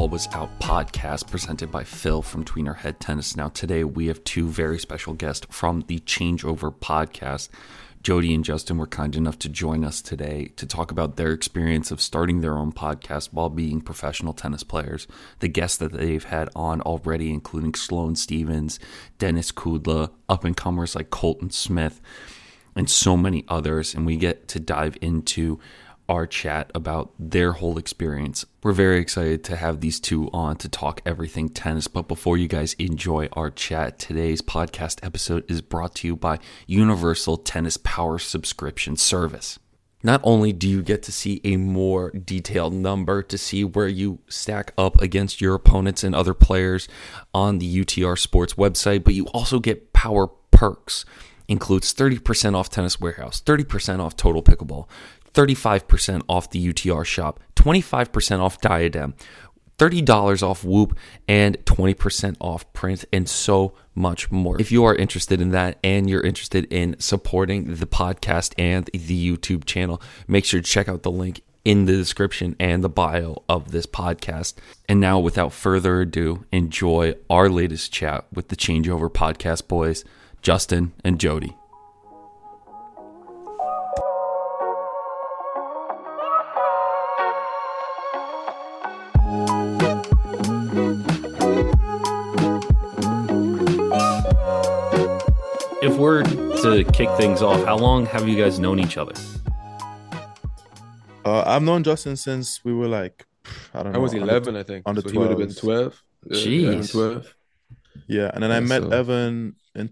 Ball Was Out podcast presented by Phil from Tweener Head Tennis. Now today we have two very special guests from the Changeover podcast. Jody and Justin were kind enough to join us today to talk about their experience of starting their own podcast while being professional tennis players. The guests that they've had on already, including Sloane Stevens, Dennis Kudla, up-and-comers like Colton Smith, and so many others. And we get to dive into our chat about their whole experience. We're very excited to have these two on to talk everything tennis. But before you guys enjoy our chat, today's podcast episode is brought to you by Universal Tennis Power Subscription Service. Not only do you get to see a more detailed number to see where you stack up against your opponents and other players on the UTR Sports website, but you also get power perks. Includes 30% off Tennis Warehouse, 30% off Total Pickleball, 35% off the UTR shop, 25% off Diadem, $30 off Whoop, and 20% off print, and so much more. If you are interested in that and you're interested in supporting the podcast and the YouTube channel, make sure to check out the link in the description and the bio of this podcast. And now, without further ado, enjoy our latest chat with the Changeover podcast boys, Justin and Jody. If we're to kick things off, how long have you guys known each other? I've known Justin since we were like, I don't know. I was 11, I think. On the so he would have been 12. Jeez. 12. Yeah, and then I met Evan in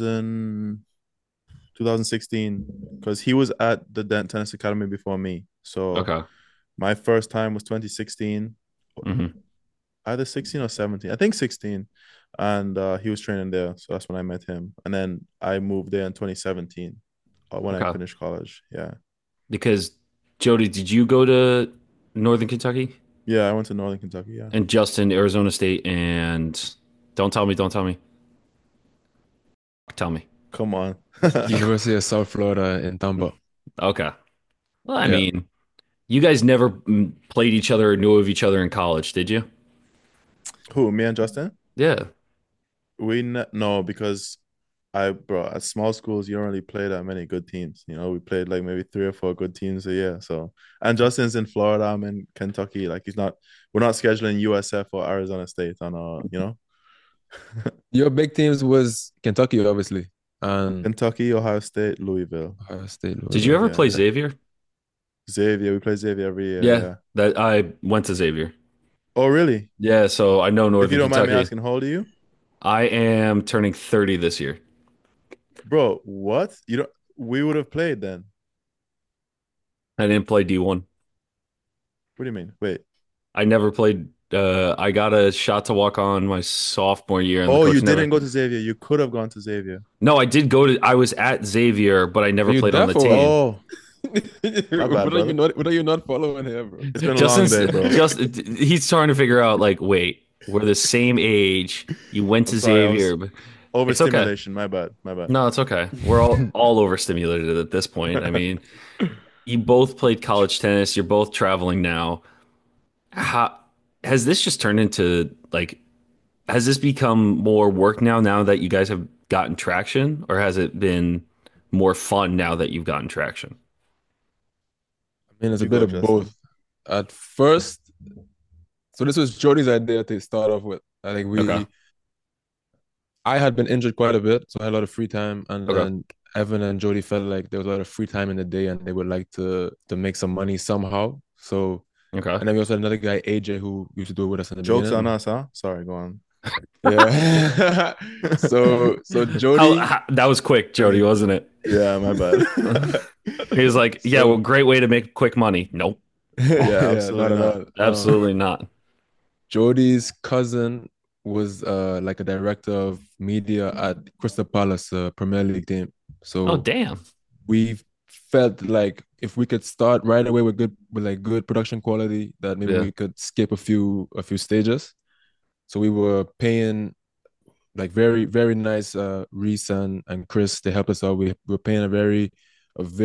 2016 because he was at the Dent Tennis Academy before me. So my first time was 2016, either 16 or 17. I think 16. And he was training there. So that's when I met him. And then I moved there in 2017 when I finished college. Yeah. Because, Jody, did you go to Northern Kentucky? Yeah, I went to Northern Kentucky, yeah. And Justin, Arizona State, and don't tell me. Tell me. Come on. University of South Florida in Tampa. Okay. Well, I mean, you guys never played each other or knew of each other in college, did you? Who, me and Justin? Yeah. No, because at small schools, you don't really play that many good teams. You know, we played like maybe 3 or 4 good teams a year. So, and Justin's in Florida, I'm in Kentucky. Like we're not scheduling USF or Arizona State on Your big teams was Kentucky, obviously. And Kentucky, Ohio State, Louisville. Did you ever play Xavier? Xavier, we play Xavier every year. Yeah, that I went to Xavier. Oh, really? Yeah, so I know Northern Kentucky. If you don't mind me asking, how old are you? I am turning 30 this year. Bro, what? We would have played then. I didn't play D1. What do you mean? Wait. I never played. I got a shot to walk on my sophomore year. And you didn't go to Xavier. You could have gone to Xavier. No, I did go to. I was at Xavier, but I never played on the team. Oh. What are you not following here, bro? It's been a long day, bro. He's trying to figure out, like, wait, we're the same age. You went to Xavier. Overstimulation. Okay. My bad. No, it's okay. We're all overstimulated at this point. I mean, you both played college tennis. You're both traveling now. How has this just turned into, like, has this become more work now that you guys have gotten traction, or has it been more fun now that you've gotten traction? I mean, it's a bit of both. At first, so this was Jody's idea to start off with. I think I had been injured quite a bit, so I had a lot of free time, and then Evan and Jody felt like there was a lot of free time in the day, and they would like to make some money somehow. So, and then we also had another guy, AJ, who used to do it with us in the beginning. Jokes on us, huh? Sorry, go on. Yeah. so Jody, that was quick, Jody, wasn't it? Yeah, my bad. He was like, "Yeah, well, great way to make quick money." Nope. Yeah, absolutely not. Absolutely not. Jody's cousin was like a director of media at Crystal Palace, Premier League team. So, damn. We felt like if we could start right away with good production quality, that maybe we could skip a few stages. So we were paying like very, very nice Reese and Chris, they helped us out. We were paying a very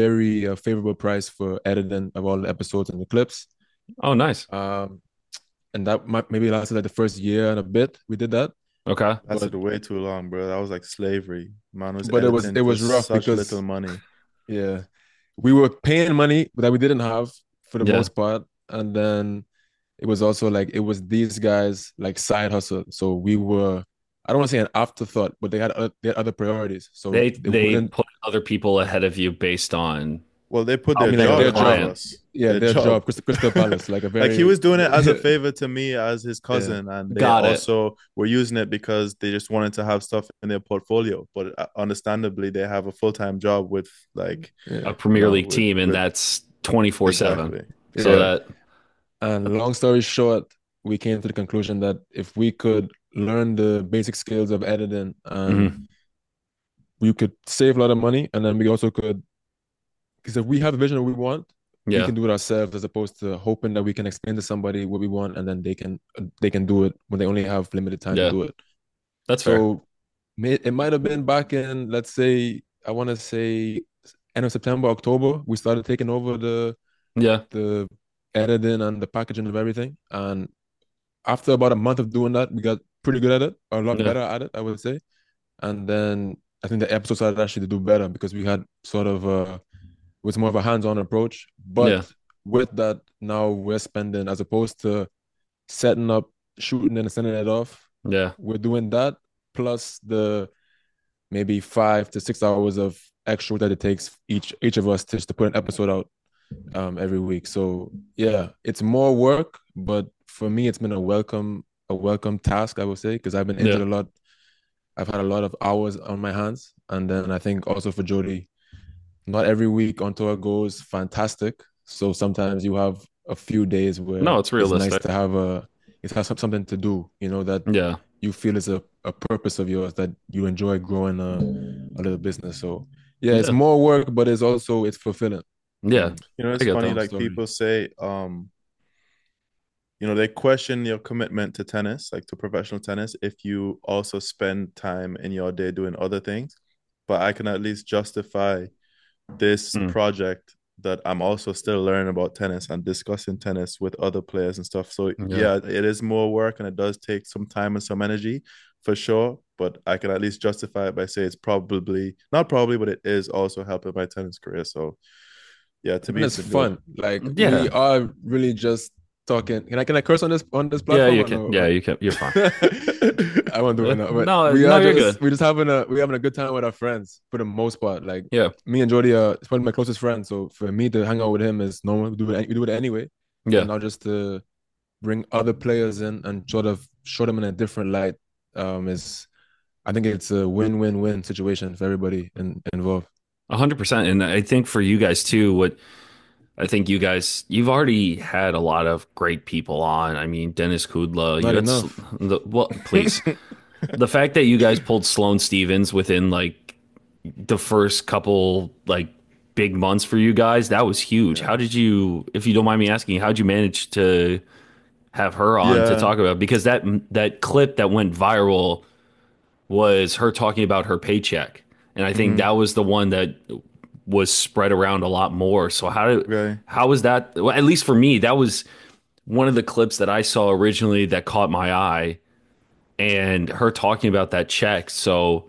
favorable price for editing of all the episodes and the clips. Oh, nice. and that maybe lasted like the first year and a bit. We did that. Okay. Lasted way too long, bro. That was like slavery. Man was but editing it for was rough such because little money. yeah, we were paying money that we didn't have for the Yeah. most part, and then it was also like it was these guys like side hustle. So we were, I don't want to say an afterthought, but they had other priorities. So They wouldn't. put other people ahead of you based on Well, they put I their mean, like job their ahead of job. us. Yeah, Their their job. job. Crystal Palace, like a Like he very was doing it as a favor to me as his yeah. cousin, and they Got it. also were using it because they just wanted to have stuff in their portfolio. But understandably, they have a full-time job with like a Premier League with, team, and that's 24/7. exactly. So Yeah. that And long story short, we came to the conclusion that if we could learn the basic skills of editing and we could save a lot of money, and then we also could, because if we have a vision of what we want, we yeah, can do it ourselves as opposed to hoping that we can explain to somebody what we want and then they can do it when they only have limited time to yeah, do it. that's fair. So it might have been back in, let's say, I want to say end of September, October, we started taking over Yeah, the editing and the packaging of everything. And after about a month of doing that, we got pretty good at it, or a lot yeah, better at it, I would say. And then I think the episode started actually to do better because we had sort of it was more of a hands-on approach. yeah, But with that, now we're spending, as opposed to setting up, shooting and sending it off, yeah. we're doing that plus the maybe 5 to 6 hours of extra that it takes each of us to put an episode out every week. So yeah, it's more work, but for me, it's been a welcome task, I would say, because I've been injured a lot. I've had a lot of hours on my hands, and then I think also for Jody, not every week on tour goes fantastic. So sometimes you have a few days where No, it's realistic. It's nice to have something to do, that you feel is a purpose of yours, that you enjoy growing a little business. So yeah, it's more work, but it's fulfilling. Yeah. It's funny, like people say, they question your commitment to tennis, like to professional tennis, if you also spend time in your day doing other things. But I can at least justify this project that I'm also still learning about tennis and discussing tennis with other players and stuff. So yeah, it is more work and it does take some time and some energy for sure. But I can at least justify it by saying it's probably not probably, but it is also helping my tennis career. So yeah, to me it's fun. Like yeah, we are really just talking. Can I curse on this platform? Yeah, you can. Yeah, you can. You're fine. I won't do it now. But you're good. We're just having a good time with our friends for the most part. Like me and Jody are one of my closest friends. So for me to hang out with him is normal. We do it anyway. Yeah. And now just to bring other players in and sort of show them in a different light is, I think it's a win-win-win situation for everybody involved. 100%. And I think for you guys too, you've already had a lot of great people on. I mean, Denis Kudla. Not enough. Please. The fact that you guys pulled Sloane Stevens within like the first couple like big months for you guys, that was huge. How did you, if you don't mind me asking, how'd you manage to have her on to talk about? Because that clip that went viral was her talking about her paycheck. And I think that was the one that was spread around a lot more. So how was that? Well, at least for me, that was one of the clips that I saw originally that caught my eye, and her talking about that check. So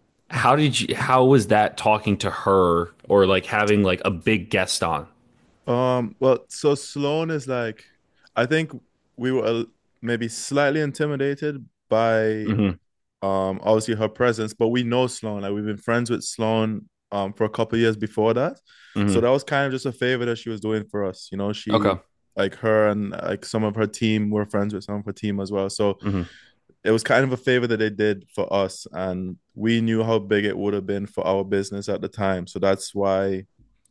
how was that talking to her, or like having like a big guest on? Well, so Sloane is like, I think we were maybe slightly intimidated by obviously her presence, but we know Sloane. Like we've been friends with Sloane for a couple of years before that. So that was kind of just a favor that she was doing for us. She like her and like some of her team were friends with some of her team as well. So it was kind of a favor that they did for us, and we knew how big it would have been for our business at the time. So that's why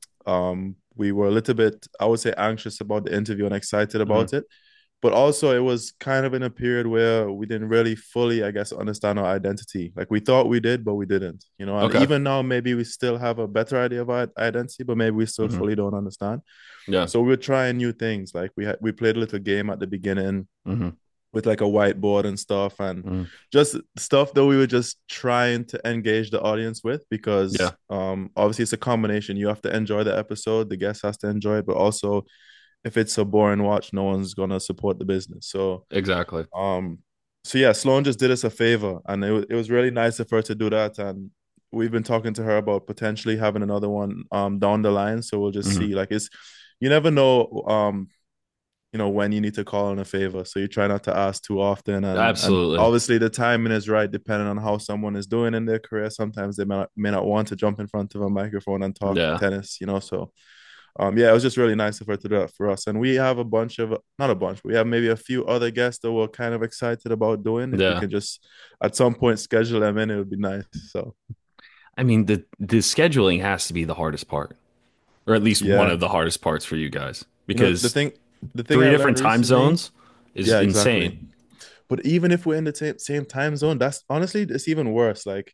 we were a little bit, I would say, anxious about the interview and excited about it. But also it was kind of in a period where we didn't really fully, I guess, understand our identity. Like we thought we did, but we didn't, and even now, maybe we still have a better idea of our identity, but maybe we still fully don't understand. Yeah. So we were trying new things. Like we played a little game at the beginning with like a whiteboard and stuff, and just stuff that we were just trying to engage the audience with, because obviously it's a combination. You have to enjoy the episode, the guest has to enjoy it, but also if it's a boring watch, no one's gonna support the business. So exactly. So yeah, Sloan just did us a favor, and it was really nice of her to do that. And we've been talking to her about potentially having another one down the line. So we'll just see. Like you never know when you need to call in a favor. So you try not to ask too often. And absolutely. And obviously the timing is right depending on how someone is doing in their career. Sometimes they may not want to jump in front of a microphone and talk tennis, so it was just really nice of her to do that for us. And we have we have maybe a few other guests that we're kind of excited about doing. If we can just at some point schedule them in, it would be nice. So I mean, the scheduling has to be the hardest part, or at least one of the hardest parts for you guys, because the thing 3 different time zones is insane. Exactly. But even if we're in the same time zone, that's honestly, it's even worse. Like,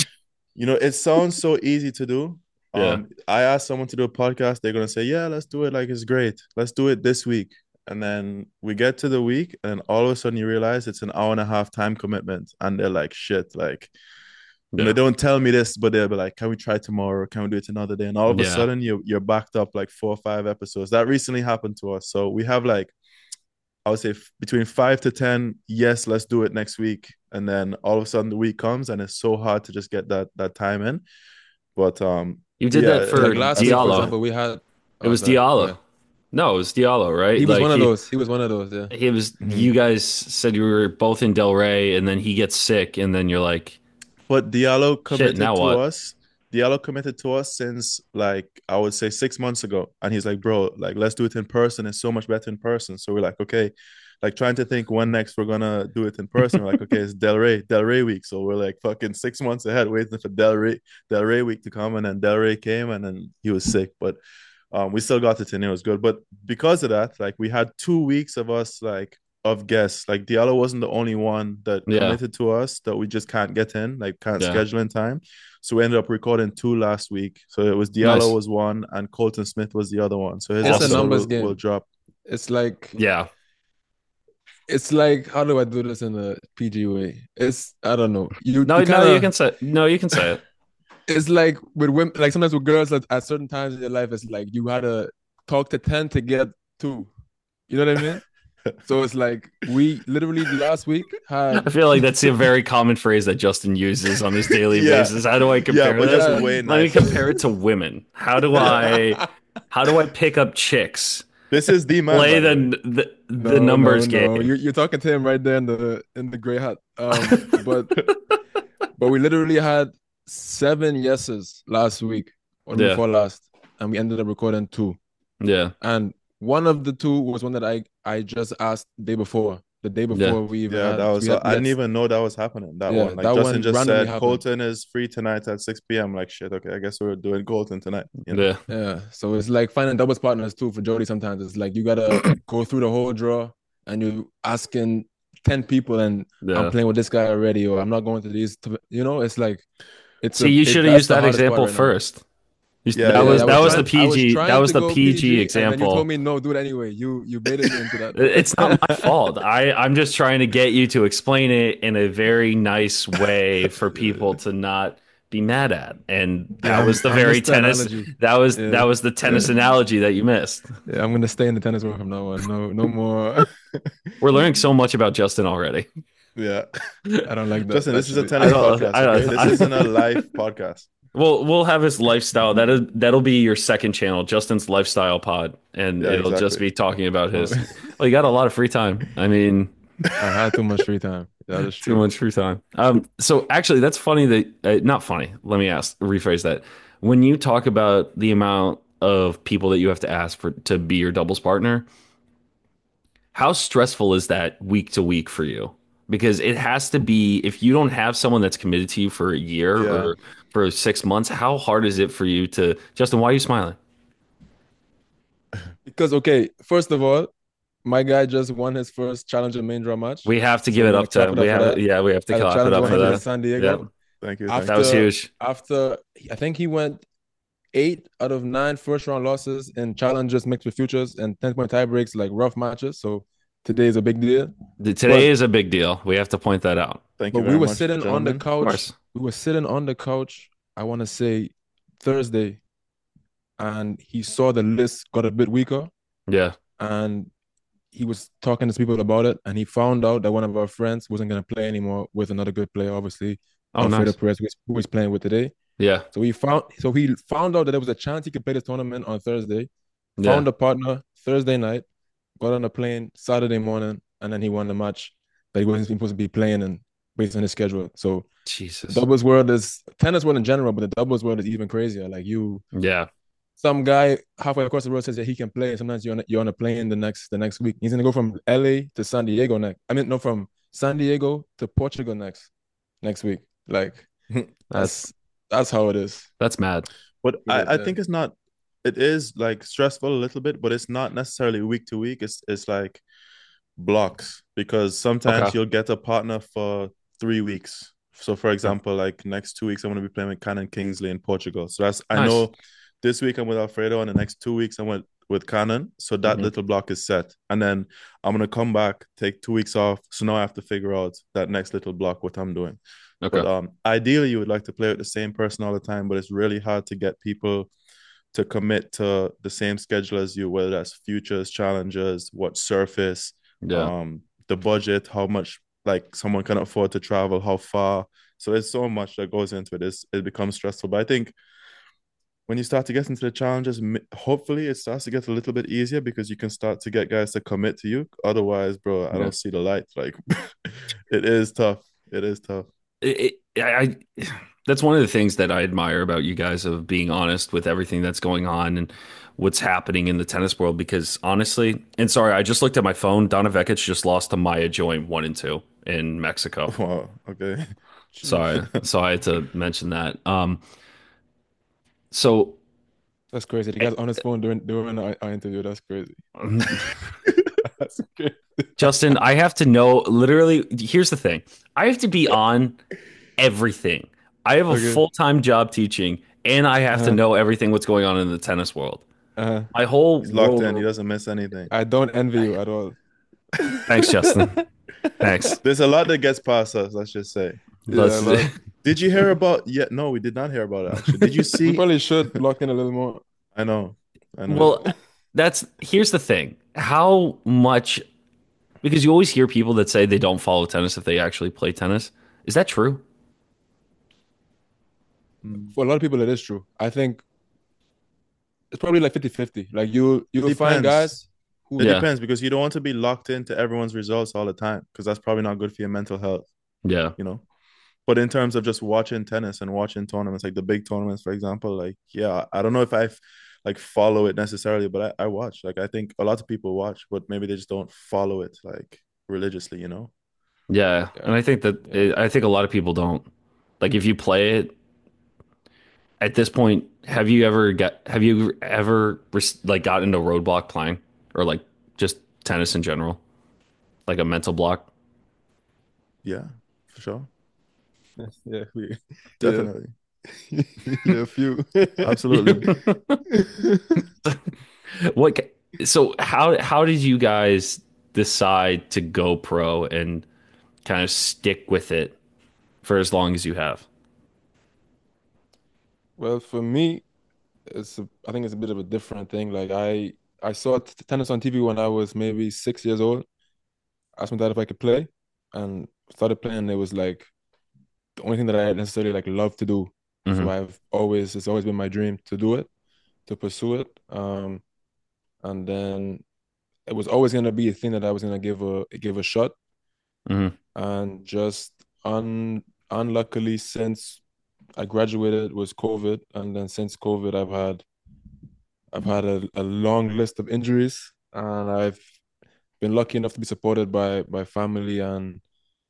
it sounds so easy to do. I asked someone to do a podcast, they're gonna say, yeah, let's do it. Like, it's great. Let's do it this week. And then we get to the week, and all of a sudden you realize it's an hour and a half time commitment. And they're like, shit, like, they don't tell me this, but they'll be like, can we try tomorrow? Can we do it another day? And all of a sudden you're backed up like 4 or 5 episodes. That recently happened to us. So we have like, I would say between 5 to 10, yes, let's do it next week. And then all of a sudden the week comes and it's so hard to just get that time in. But you did that for last week, for example, we had it was Diallo. No, it was Diallo, right? He was one of those. He was one of those, yeah. He was you guys said you were both in Delray, and then he gets sick, and then you're like, but Diallo committed to us. Diallo committed to us since, like, I would say 6 months ago. And he's like, bro, like, let's do it in person. It's so much better in person. So we're like, okay, like trying to think when next we're going to do it in person. We're like, okay, it's Delray week. So we're like fucking 6 months ahead waiting for Delray week to come. And then Delray came and then he was sick. But we still got it in. It was good. But because of that, like, we had 2 weeks of us, like, of guests. Like, Diallo wasn't the only one that committed to us that we just can't get in, like, can't schedule in time. So we ended up recording 2 last week. So it was Diallo was one and Colton Smith was the other one. So his episode will drop. It's like it's like, how do I do this in a PG way? It's, I don't know. You can say it. It's like with women, like sometimes with girls at certain times in your life, it's like you gotta talk to 10 to get 2. You know what I mean? So it's like we literally last week had. I feel like that's a very common phrase that Justin uses on his daily basis. How do I compare that? Let me compare it to women. How do I pick up chicks? This is the man. Play the numbers game. No. You're talking to him right there in the gray hat. But we literally had 7 yeses last week or before last, and we ended up recording 2. Yeah, and one of the 2 was one that I just asked the day before we even had, that was I didn't even know that was happening. That one, like, that Justin just said happened. Colton is free tonight at 6 p.m. Like, shit, okay, I guess we're doing Colton tonight. Yeah. So it's like finding doubles partners too for Jody. Sometimes it's like you gotta go through the whole draw and you asking 10 people and I'm playing with this guy already, or I'm not going to these. It's like you should have used that example first. That was the PG. That was the PG example. And you told me no, do it anyway. You baited me into that. It's not my fault. I'm just trying to get you to explain it in a very nice way for people to not be mad at. And that was the very tennis. Analogy. That was the tennis analogy that you missed. Yeah, I'm gonna stay in the tennis world from now on. No more. We're learning so much about Justin already. Yeah, I don't like that. Justin, this is a tennis podcast. This isn't a live podcast. We'll have his lifestyle. That'll be your second channel, Justin's lifestyle pod, and it'll just be talking about his. Well, you got a lot of free time. I mean, I had too much free time. That is true. Too much free time. So actually, that's funny that not funny. Let me rephrase that. When you talk about the amount of people that you have to ask to be your doubles partner, how stressful is that week to week for you? Because it has to be, if you don't have someone that's committed to you for a year or for 6 months, how hard is it for you to, Justin, why are you smiling? Because, okay, first of all, my guy just won his first Challenger main draw match. We have to give it up to him. We have to clap it up for that. San Diego. Yep. Thank you. That was huge. After, I think he went 8 out of 9 first round losses in Challengers mixed with futures and 10-point tie breaks, like rough matches. So today is a big deal. Today is a big deal. We have to point that out. Thank you. But we were sitting on the couch. We were sitting on the couch, I want to say Thursday, and he saw the list got a bit weaker. Yeah. and he was talking to people about it, and he found out that one of our friends wasn't going to play anymore with another good player, obviously, Alfredo Perez, who he's playing with today. Yeah. So he found out that there was a chance he could play this tournament on Thursday. Found a partner Thursday night, got on a plane Saturday morning, and then he won the match that he wasn't supposed to be playing and based on his schedule. So Jesus. Doubles world is tennis world in general, but the doubles world is even crazier. Like some guy halfway across the road says that he can play, and sometimes you're on a plane the next week. He's gonna go from LA to San Diego next. I mean, no, from San Diego to Portugal next week. Like that's how it is. That's mad. But I think it's not. It is like stressful a little bit, but it's not necessarily week to week. It's like blocks, because sometimes you'll get a partner for 3 weeks. So for example, like next 2 weeks, I'm going to be playing with Cannon Kingsley in Portugal. So that's nice. I know this week I'm with Alfredo, and the next 2 weeks I'm with Cannon. So that little block is set. And then I'm going to come back, take 2 weeks off. So now I have to figure out that next little block, what I'm doing. Okay. But ideally, you would like to play with the same person all the time, but it's really hard to get people to commit to the same schedule as you, whether that's futures, challenges, what surface, the budget, how much like someone can afford to travel, how far. So there's so much that goes into it. It becomes stressful. But I think when you start to get into the challenges, hopefully it starts to get a little bit easier, because you can start to get guys to commit to you. Otherwise, bro, I don't see the light. Like it is tough. It is tough. That's one of the things that I admire about you guys, of being honest with everything that's going on and what's happening in the tennis world. Because honestly, and sorry, I just looked at my phone. Donna Vekic just lost to Maya Join 1-2 in Mexico. Wow. Okay. Sorry, so I had to mention that. So that's crazy. The guy's on his phone during our interview. That's crazy. That's crazy. Justin, I have to know. Literally, here's the thing: I have to be on everything. I have a full-time job teaching, and I have to know everything what's going on in the tennis world. My whole He's locked in. He doesn't miss anything. I don't envy you at all. Thanks, Justin. Thanks. There's a lot that gets past us, let's just say. Did you hear about? Yeah, no, we did not hear about it. Actually, did you see? We probably should lock in a little more. I know. Well, here's the thing: how much? Because you always hear people that say they don't follow tennis if they actually play tennis. Is that true? For a lot of people, it is true. I think it's probably like 50-50. Like you'll find guys who... It depends, because you don't want to be locked into everyone's results all the time, because that's probably not good for your mental health. Yeah. You know? But in terms of just watching tennis and watching tournaments, like the big tournaments, for example, like, yeah, I don't know if I like follow it necessarily, but I watch. Like, I think a lot of people watch, but maybe they just don't follow it like religiously, you know? Yeah. And I think I think a lot of people don't. Like, if you play it, at this point, have you ever like got into roadblock playing, or like just tennis in general, like a mental block? Yeah, for sure. Yeah, definitely. Yeah, a few. Absolutely. So how did you guys decide to go pro and kind of stick with it for as long as you have? Well, for me, I think it's a bit of a different thing. Like I saw tennis on TV when I was maybe 6 years old. I asked my dad if I could play, and started playing. And it was like the only thing that I necessarily like love to do. So it's always been my dream to do it, to pursue it. And then it was always gonna be a thing that I was gonna give a shot. And just unluckily, since I graduated, was COVID, and then since COVID, I've had a long list of injuries, and I've been lucky enough to be supported by family and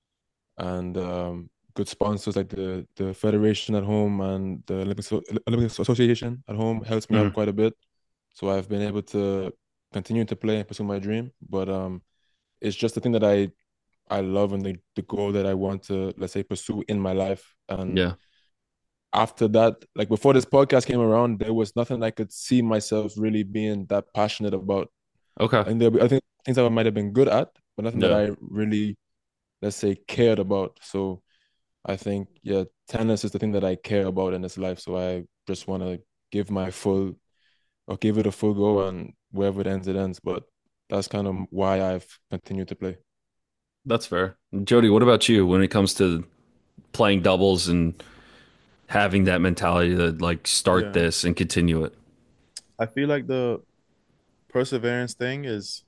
good sponsors like the federation at home and the Olympic Association at home helps me out quite a bit. So I've been able to continue to play and pursue my dream. But it's just the thing that I love, and the goal that I want to, let's say, pursue in my life. And after that, like before this podcast came around, there was nothing I could see myself really being that passionate about. Okay. And I think things that I might have been good at, but nothing that I really, let's say, cared about. So I think, tennis is the thing that I care about in this life. So I just want to give it a full go, and wherever it ends, it ends. But that's kind of why I've continued to play. That's fair. Jody, what about you when it comes to playing doubles and having that mentality to like start Yeah. this and continue it? I feel like the perseverance thing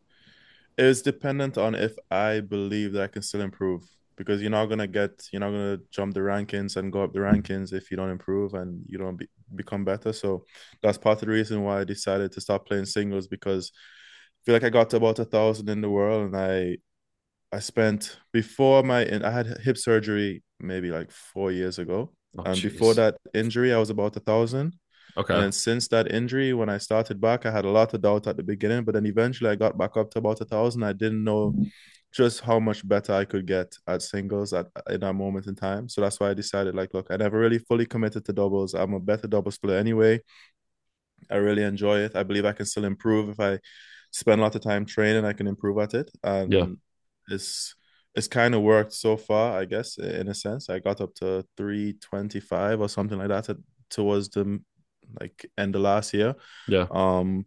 is dependent on if I believe that I can still improve. Because you're not gonna jump the rankings and go up the rankings if you don't improve and you don't become better. So that's part of the reason why I decided to stop playing singles, because I feel like I got to about 1,000 in the world, and I spent before my I had hip surgery maybe like 4 years ago, Oh, and before jeez. that injury I was about 1,000. And Okay. then since that injury, when I started back, I had a lot of doubt at the beginning, but then eventually I got back up to about 1,000. I didn't know just how much better I could get at singles at in that moment in time. So that's why I decided, like, look, I never really fully committed to doubles. I'm a better doubles player anyway. I really enjoy it. I believe I can still improve if I spend a lot of time training. I can improve at it, Yeah. and it's kind of worked so far. I guess in a sense, I got up to 325 or something like that towards the like end of last year. Yeah. Um,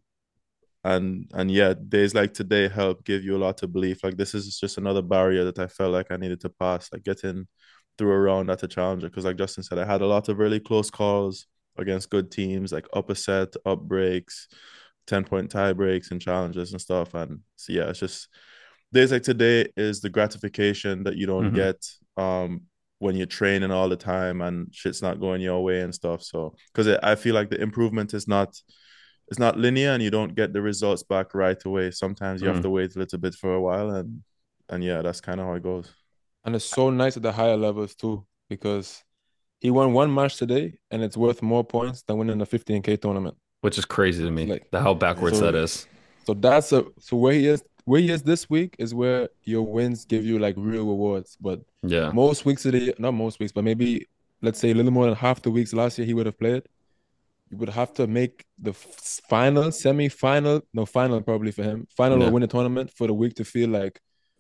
and yeah, days like today help give you a lot of belief. Like this is just another barrier that I felt like I needed to pass, like getting through a round at a challenger. Because like Justin said, I had a lot of really close calls against good teams, like up a set, up breaks, 10-point tie breaks and challenges and stuff. And so yeah, it's just days like today is the gratification that you don't Hmm. get when you're training all the time and shit's not going your way and stuff. So because I feel like the improvement is not it's not linear and you don't get the results back right away. Sometimes you have Mm. to wait a little bit for a while, and yeah, that's kind of how it goes. And it's so nice at the higher levels too, because he won one match today and it's worth more points than winning a 15K tournament. Which is crazy to It's me, like the how backwards so that is. so where he is this week is where your wins give you like real rewards. But Yeah. most weeks of the year, not most weeks, but maybe let's say a little more than half the weeks last year he would have played. You would have to make the final, semi-final, no final probably for him, final or Yeah. win a tournament for the week to feel like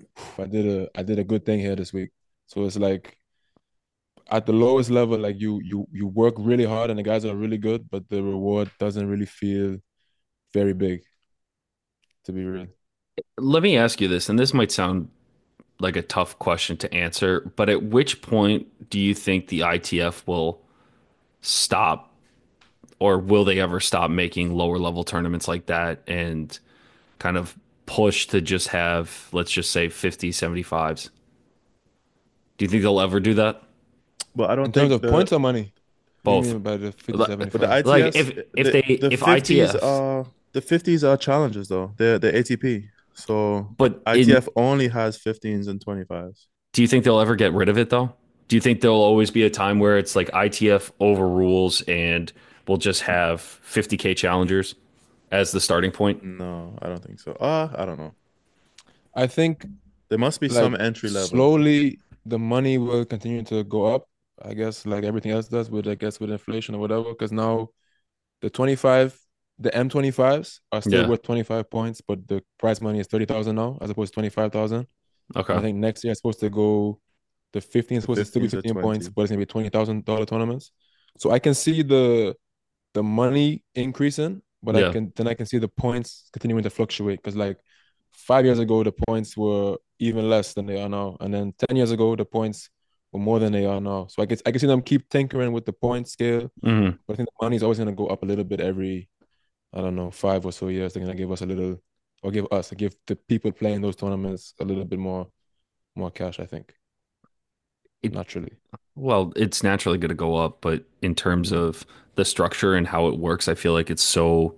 I did a good thing here this week. So it's like at the lowest level, like you work really hard and the guys are really good, but the reward doesn't really feel very big, to be real. Let me ask you this, and this might sound like a tough question to answer, but at which point do you think the ITF will stop, or will they ever stop making lower level tournaments like that and kind of push to just have, let's just say 50, 75s? Do you think they'll ever do that? But I In don't terms think of the points or money, what do you Both. mean by the 50, Li- but the 75? Like ITS the if 50s ITF, are the 50s are challenges though. They're ATP. So but in ITF only has 15s and 25s. do you think they'll ever get rid of it though? Do you think there'll always be a time where it's like ITF overrules and we'll just have 50K challengers as the starting point? No, I don't think so. I don't know. I think There must be like some entry level. slowly the money will continue to go up. I guess like everything else does with with inflation or whatever. Because now the 25, the M25s are still Yeah. worth 25 points, but the prize money is 30,000 now as opposed to 25,000. And I Okay. think next year it's supposed to go, the 15 is The supposed to still be 15s are 15 points, 20. but it's gonna be $20,000 tournaments. So I can see the money increasing, but Yeah. I can see the points continuing to fluctuate because like 5 years ago the points were even less than they are now, and then 10 years ago the points were more than they are now. So I can see them keep tinkering with the point scale, Hmm. but I think the money is always gonna go up a little bit every, I don't know, 5 or so years. They're gonna give us a little, or give the people playing those tournaments a little bit more cash. I think It, naturally. well, it's naturally going to go up, but in terms Yeah. of the structure and how it works, I feel like it's so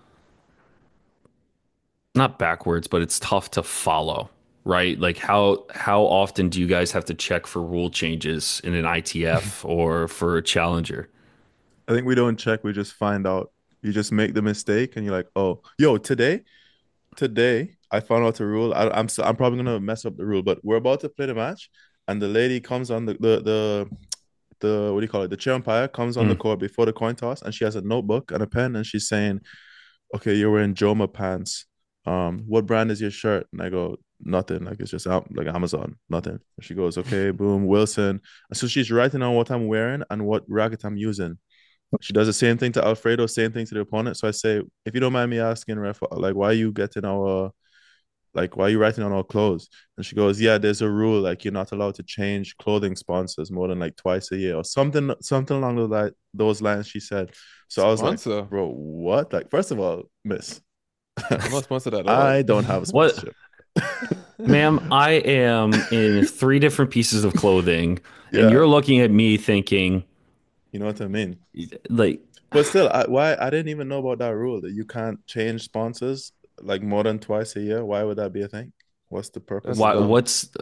not backwards, but it's tough to follow, right? Like how often do you guys have to check for rule changes in an ITF or for a challenger? I think we don't check, we just find out. You just make the mistake and you're like, oh, yo, today I found out the rule. I'm probably gonna mess up the rule, but we're about to play the match, and the lady comes on the what do you call it? The chair umpire comes on the Mm. court before the coin toss, and she has a notebook and a pen, and she's saying, "Okay, you're wearing Joma pants. What brand is your shirt?" And I go, "Nothing. Like it's just out like Amazon. Nothing." And she goes, "Okay, boom, Wilson." And so she's writing on what I'm wearing and what racket I'm using. She does the same thing to Alfredo, same thing to the opponent. So I say, if you don't mind me asking, ref, like, why are you getting like, why are you writing on all clothes? And she goes, yeah, there's a rule, like you're not allowed to change clothing sponsors more than like twice a year or something along those lines, she said. So I was like, Sponsor? bro, what? Like, first of all, miss, I'm not sponsored at all. I don't have a What? sponsorship. Ma'am, I am in 3 different pieces of clothing, and Yeah, you're looking at me thinking, you know what I mean? like, But still, I didn't even know about that rule that you can't change sponsors like more than twice a year. Why would that be a thing? What's the purpose That's of why? that? dumb.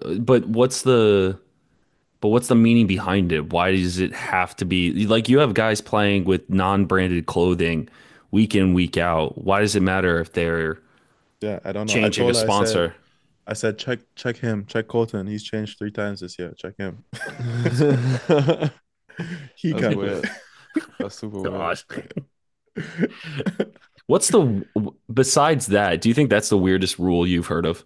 What's the meaning behind it? Why does it have to be like you have guys playing with non-branded clothing week in, week out? Why does it matter if they're Yeah, I don't know. I changing a told her, sponsor? I said, check him, check Colton. He's changed 3 times this year. Check him. He That's can't do weird. That's super weird. Gosh. What's the besides that? Do you think that's the weirdest rule you've heard of?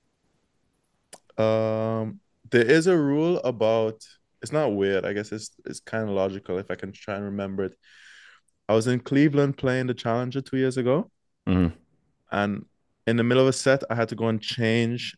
it. There is a rule about. It's not weird. I guess it's kind of logical if I can try and remember it. I was in Cleveland playing the Challenger 2 years ago, Mhm. and in the middle of a set, I had to go and change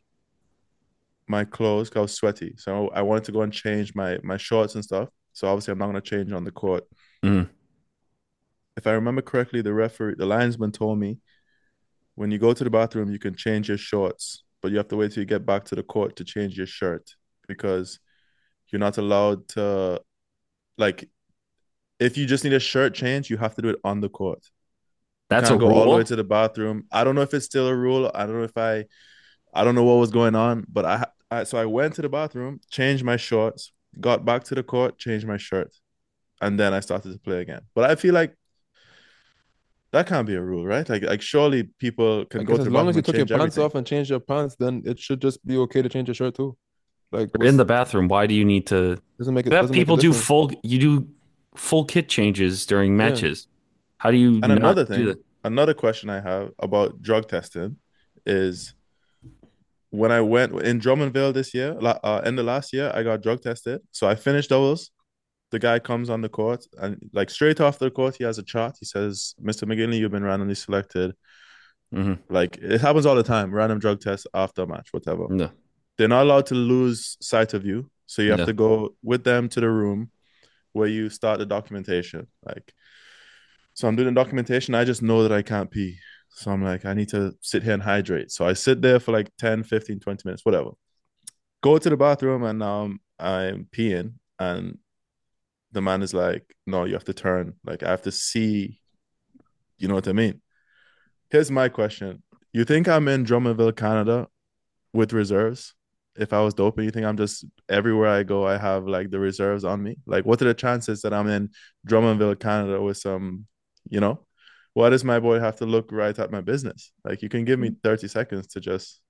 my clothes 'cause I was sweaty. So I wanted to go and change my shorts and stuff. So obviously I'm not gonna change on the court. Mhm. If I remember correctly, the linesman told me when you go to the bathroom, you can change your shorts, but you have to wait till you get back to the court to change your shirt because you're not allowed to like if you just need a shirt change, you have to do it on the court. You That's a can't go all the way rule? to the bathroom. I don't know if it's still a rule. I don't know if I don't know what was going on, but so I went to the bathroom, changed my shorts, got back to the court, changed my shirt, and then I started to play again. But I feel like that can't be a rule, right? Like surely people I can go guess to as the long bathroom as you and took your change pants everything. off and changed your pants, then it should just be okay to change your shirt too. Like, You're in what's the bathroom. Why do you need to have doesn't make a people do difference. full kit changes during Yeah. matches? How do you And not do that? another question I have about drug testing is when I went in Drummondville this year, in the last year, I got drug tested. So I finished doubles. The guy comes on the court and like straight off the court, he has a chart. He says, Mr. McGinley, you've been randomly selected. Hmm. Like it happens all the time, random drug tests after a match, whatever. No, They're not allowed to lose sight of you. So you have no. to go with them to the room where you start the documentation. Like, so I'm doing the documentation. I just know that I can't pee. So I'm like, I need to sit here and hydrate. So I sit there for like 10, 15, 20 minutes, whatever. Go to the bathroom and I'm peeing. And the man is like, no, you have to turn. Like, I have to see, you know what I mean? Here's my question. You think I'm in Drummondville, Canada with reserves? If I was doping, you think I'm just everywhere I go, I have like the reserves on me? Like, what are the chances that I'm in Drummondville, Canada with some, you know? Why does my boy have to look right at my business? Like, you can give me 30 seconds to just,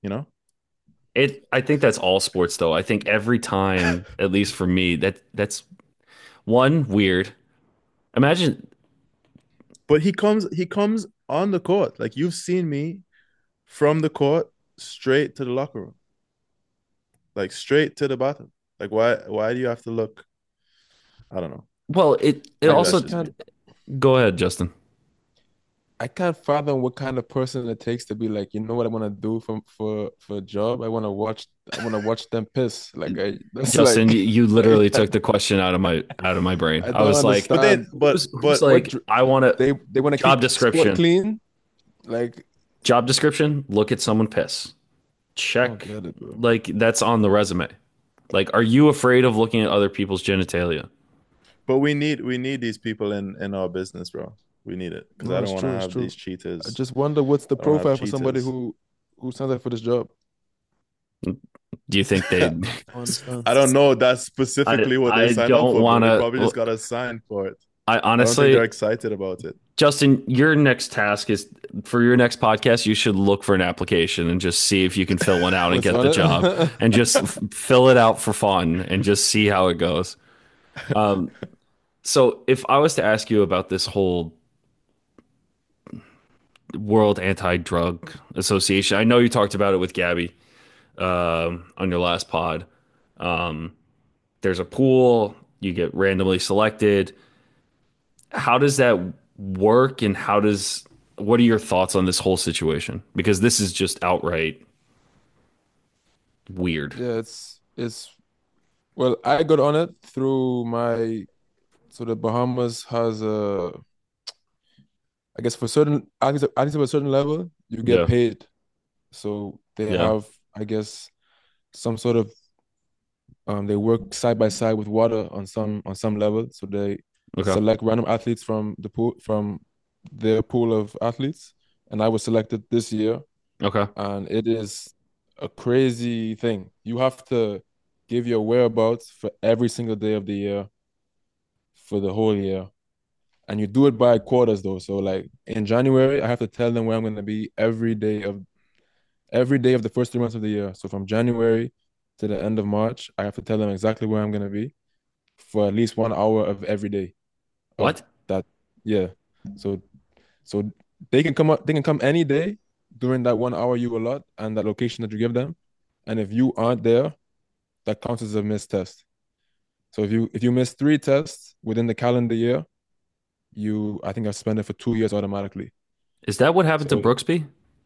I think that's all sports though. I think every time, at least for me, that's one weird. Imagine But he comes on the court. Like, you've seen me from the court straight to the locker room, like straight to the bottom. Like, why do you have to look? I don't know. well, it Maybe I that's also just just me. can't go ahead, Justin. I can't fathom what kind of person it takes to be like, you know what I want to do for a job? I want to watch them piss. Like that's Justin, like you literally took the question out of my brain. I I don't was like, But then, understand who's but what like, I want to they want to job keep sport description. clean. Like Job description, look at someone piss. I don't Check. get it, bro. Like that's on the resume. Like, are you afraid of looking at other people's genitalia? we need these people in our business, bro. We need it because I No, don't it's want to true, it's have these true. I cheaters. just wonder what's the I don't have profile for somebody cheaters. who signs up for this job. Do you think they? I don't understand. I don't know. That's specifically what they I sign up don't for, bro. want They to. probably just got a sign for it. I I don't think they're honestly, excited about it. Justin, your next task is for your next podcast. You should look for an application and just see if you can fill one out and What's get on the job, it? and just fill it out for fun and just see how it goes. Um, so, if I was to ask you about this whole World Anti-Drug Association, I know you talked about it with Gabby on your last pod. Um, there's a pool, you get randomly selected. How does that work, and what are your thoughts on this whole situation? Because this is just outright. weird. Yeah, it's well, I got on it through so the Bahamas has I guess for certain athletes of a certain level, you get Yeah. paid. So they Yeah. have, I guess, some sort of they work side by side with WADA on some level. So they Okay. select random athletes from their pool of athletes, and I was selected this year. Okay. And it is a crazy thing. You have to give your whereabouts for every single day of the year for the whole year. And you do it by quarters though. So like in January, I have to tell them where I'm gonna be every day of the first 3 months of the year. So from January to the end of March, I have to tell them exactly where I'm gonna be for at least 1 hour of every day of What? that. Yeah. So so they can come any day during that 1 hour you allot and that location that you give them. And if you aren't there, that counts as a missed test. So if you miss 3 tests within the calendar year, you I think I spend it for 2 years automatically. Is that what happened to So Brooksby?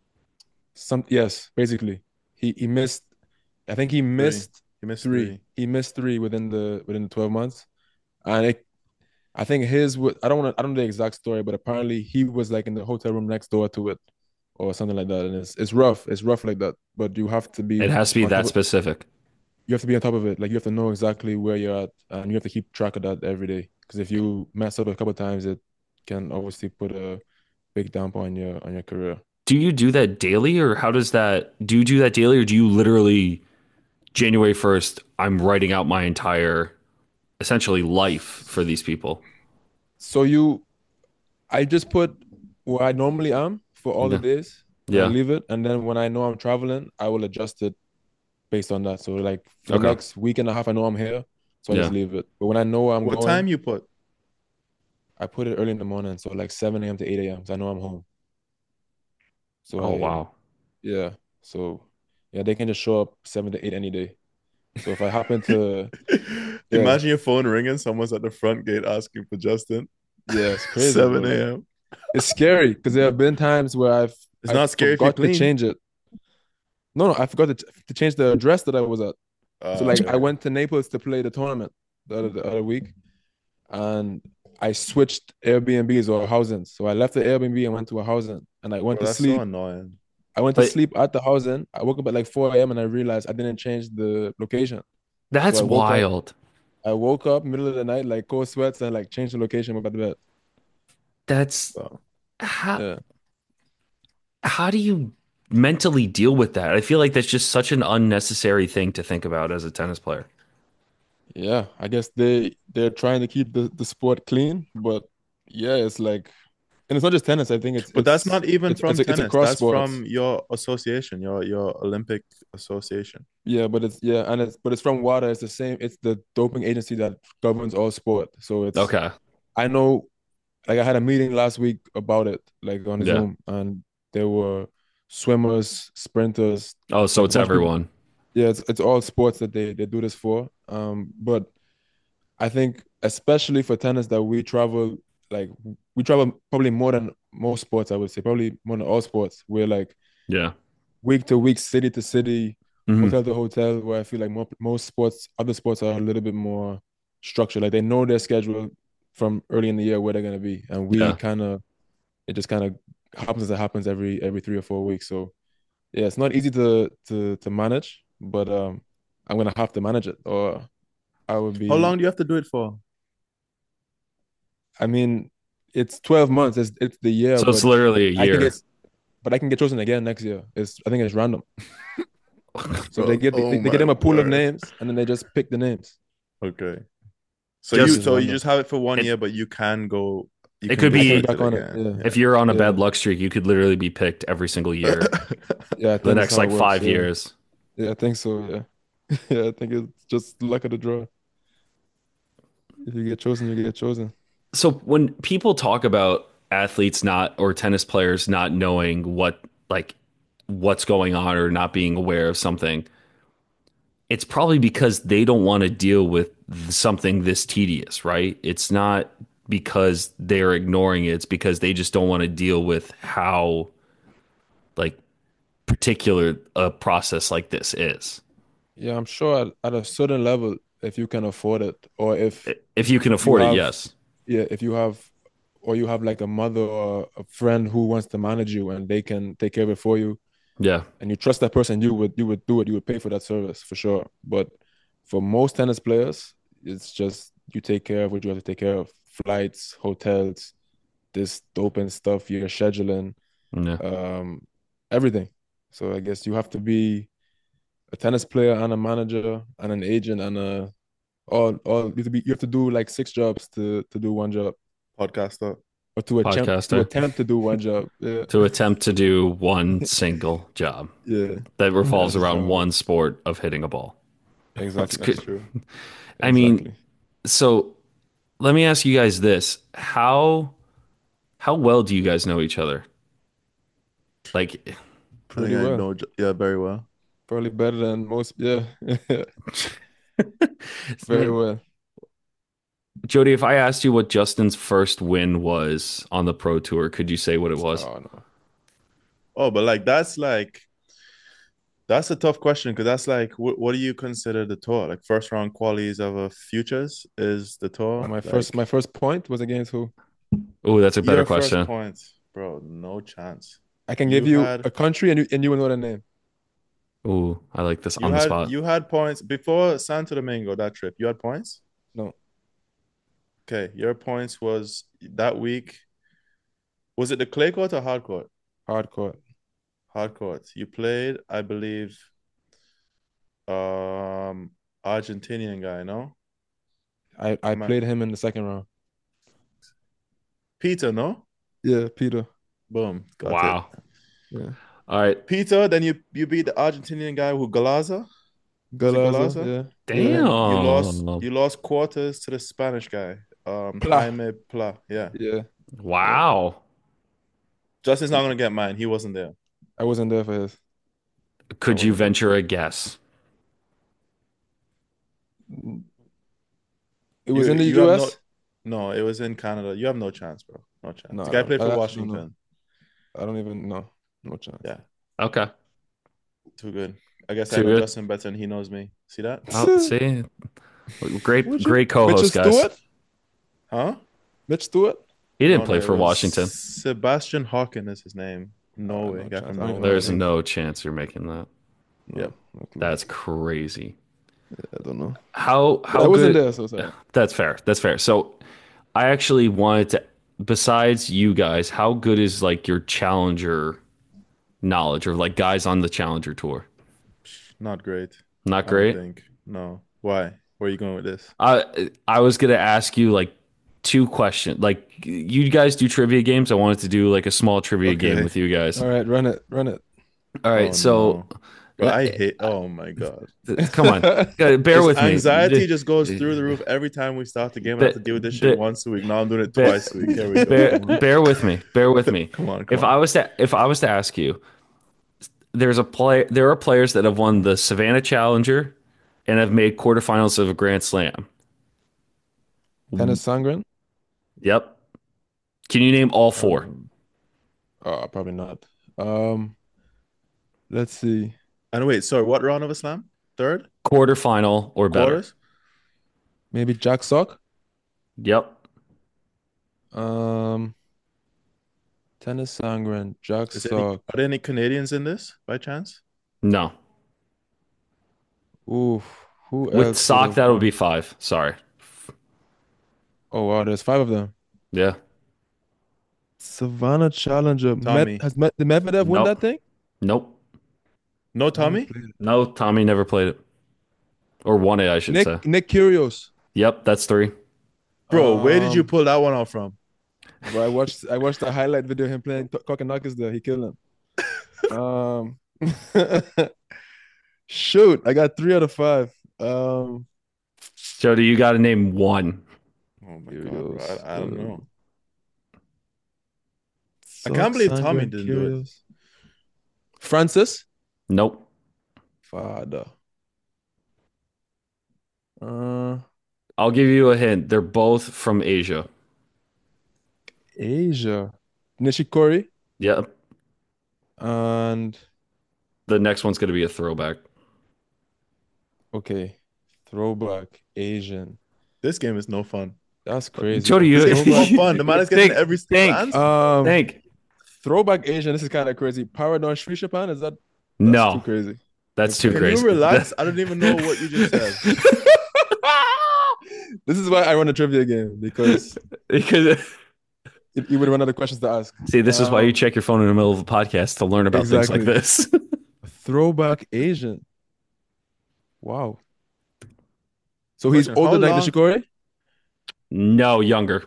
yes, basically. He missed I think Three. He missed three. He missed three within the 12 months. And I think I don't know the exact story, but apparently he was like in the hotel room next door to it or something like that. And it's rough. It's rough like that. But you have to It be has to be on top that of specific. you have to be on top of it. Like you have to know exactly where you're at and you have to keep track of that every day. Because if you mess up a couple of times, it can obviously put a big damper on your career. Do you do that daily, or how does that? Do you do that daily, or do you literally January 1st? I'm writing out my entire essentially life for these people. So I just put where I normally am for all the Yeah. days and I Yeah. leave it. And then when I know I'm traveling, I will adjust it based on that. So like for the Okay. next week and a half, I know I'm here, so I just Yeah. leave it. But when I know where I'm What time going, you put? I put it early in the morning, so like 7 a.m. to 8 a.m. So I know I'm home. So Oh wow. yeah. So yeah, they can just show up 7 to 8 any day. So if I happen to, yeah, Imagine your phone ringing, someone's at the front gate asking for Justin. yeah, it's crazy, 7 bro. a.m. It's scary because there have been times where It's I not scary if you forgot to clean. change it. No, I forgot to change the address that I was at. So like I Okay. went to Naples to play the tournament the other week, and I switched Airbnbs or housings. So I left the Airbnb and went to a housing, and I went Bro, to that's so sleep. annoying. I went to But sleep at the housing. I woke up at like 4 a.m. and I realized I didn't change the location. So that's wild. I woke up middle of the night like cold sweats and like changed the location, went back to bed. That's So how yeah, how do you mentally deal with that? I feel like that's just such an unnecessary thing to think about as a tennis player. yeah. I guess they're trying to keep the sport clean, but yeah, it's like, and it's not just tennis. I think But that's not even from it's tennis. across That's sports. from your association, your Olympic association. Yeah, but it's from WADA. It's the same. It's the doping agency that governs all sport. So Okay. I know, like I had a meeting last week about it, like on Yeah. Zoom, and there were swimmers, sprinters, Oh, so like a it's bunch of people. everyone. Yeah, it's all sports that they do this for. But I think especially for tennis that like we travel probably more than most sports, I would say, probably more than all sports. We're like Yeah. week to week, city to city, Hmm. hotel to hotel, where I feel like most other sports are a little bit more structured. Like they know their schedule from early in the year where they're gonna be, and Yeah. it just kind of happens as it happens every 3 or 4 weeks. So yeah, it's not easy to manage, but I'm gonna have to manage it, or I would How long be. do you have to do it for? I mean, it's 12 months. It's the year, So it's literally a I can year. get I can get chosen again next year. I think it's random. So Bro, oh they give my them a pool of word. names and then they just pick the names. Okay. So It's you Just just so you random. just have it for one it year, but you it can could get I can be get back selected on it. again. Yeah. if Yeah. you're on a Yeah. bad luck streak, you could literally be picked every single year Yeah, I for the think that's next how it like works. 5 years. Yeah, I think so. Yeah. Yeah, I think it's just luck of the draw. If you get chosen, you get chosen. So when people talk about athletes not or tennis players not knowing like what's going on or not being aware of something, it's probably because they don't want to deal with something this tedious, right? It's not because they're ignoring it, it's because they just don't want to deal with how like particular a process like this is. Yeah, I'm sure at a certain level, if you can afford it, or If you can you afford it, have, yes. yeah, if you have, or you have like a mother or a friend who wants to manage you and they can take care of it for you, Yeah. and you trust that person, you would do it. You would pay for that service for sure. But for most tennis players, it's just you take care of what you have to take care of: flights, hotels, this doping stuff you're scheduling, Yeah. um, everything. So I guess you have to be a tennis player and a manager and an agent and a all you have to do like six jobs to do one job, Podcaster. or to Podcaster. attempt to do one job. Yeah, To attempt to do one single job yeah, that revolves that's around strong. one sport of hitting a ball. That's Exactly, That's good. true. I mean, exactly. so let me ask you guys this. How well do you guys know each other? Like I think Pretty I well. know. Yeah, very well. Probably better than most. Yeah, very well. Jody, if I asked you what Justin's first win was on the pro tour, could you say what it was? Oh no. Oh, but that's a tough question because that's like what do you consider the tour? Like first round qualies of a futures is the Oh, tour. my first Like my first point was against who? Oh, that's a better your first question. point, bro, no chance. I can give You you had a country and you will know the name. Oh, I like this you on the had spot. you had points before Santo Domingo, that trip. You had points? No, Okay, your points was that week. Was it the clay court or hard court? hardcore. Hard court. You played, I believe, um Argentinian guy, no? I Am I played him in the second round. Peter, no? Yeah, Peter. Boom, got it. Wow. Yeah, All right. Peter, then you beat the Argentinian guy who Galaza. Was it Galaza. Galaza? Yeah, And yeah. then you lost Damn. you lost quarters to the Spanish guy, Pla. Jaime Pla. Yeah. Yeah, yeah. Wow. Justin's not gonna get mine. He wasn't there. I wasn't there for his. I Could you wasn't there. venture a guess? It was You in the you have US. no, it was in Canada. You have no chance, bro. No chance. No, The I guy don't. played for I actually don't know. Washington. I don't even know. No chance. Yeah, Okay. too good. I guess I Too know good. Justin better than he knows me. See that? Oh, see, great, Would you? great Mitchell co-host, guys. Stewart? Huh? Mitch Stewart? He didn't No, play no, it for was Washington. Sebastian Hawken is his name. Norway, No guy chance. from I don't even know Norway. that There's name. no chance you're making that. Yep. No, no clue. That's crazy. I don't know. But How I wasn't good? there, so sorry. That's fair. That's fair. So I actually wanted to, besides you guys, how good is like your challenger knowledge or like guys on the challenger tour? Not great. Not I don't great. think. No. Why? Where are you going with this? I was gonna ask you like two questions. Like you guys do trivia games. I wanted to do like a small trivia game Okay. with you guys. All right, run it, run it. All right, Oh so no. Bro, I hate oh my God. come on, bear Just with me. anxiety just goes through the roof every time we start the game. I have Be- to deal with this shit be- once a week. Now I'm doing it be- twice a week. Here we go. Come on. bear with me. Bear with me. Come on, come If on. I was to ask you, there are players that have won the Savannah Challenger and have made quarterfinals of a Grand Slam. Tennis Sangren? Yep. Can you name all four? Um, probably not. Um, let's see. And wait, sorry, what round of a slam? Third? Quarterfinal or better. Quarters? Maybe Jack Sock. Yep. Um, Tennis Sangren, Jack Sock. Are there any Canadians in this by chance? No. Oof. Who With else would sock, have that would be won? five. Sorry. Oh wow, there's five of them. Yeah. Savannah Challenger. Tommy. Did Medvedev win that Nope. thing? Nope. No I haven't Tommy? played it. No, Tommy never played it. Or won it, I should say. Nick Kyrgios. Yep, that's three. Bro, where did you Um, pull that one out from? bro, I watched the highlight video of him playing Kokonakis there. He killed him. Shoot, I got three out of five. Um, Jody, you got to name one. Oh my God, bro. Kyrgios. I don't know. I Sock, can't believe Sangren, Tommy didn't do it. Kyrgios. Francis. Nope. Father. Uh, I'll give you a hint. They're both from Asia. Asia. Nishikori Yep. and The next one's going to be a throwback. Okay. Throwback Asian. This game is no fun. That's crazy. Jody, this game is more fun. The man is getting every single answer. Think. Throwback Asian. This is kind of crazy. Paradon Sri Shapan. Is that? No. Too crazy. That's too crazy. Can you relax? I don't even know what you just said. This is why I run a trivia game because you would run other questions to ask. See, this is why you check your phone in the middle of a podcast to learn about things like this. Throwback Asian. Wow. So he's older than Nishikori? No, younger.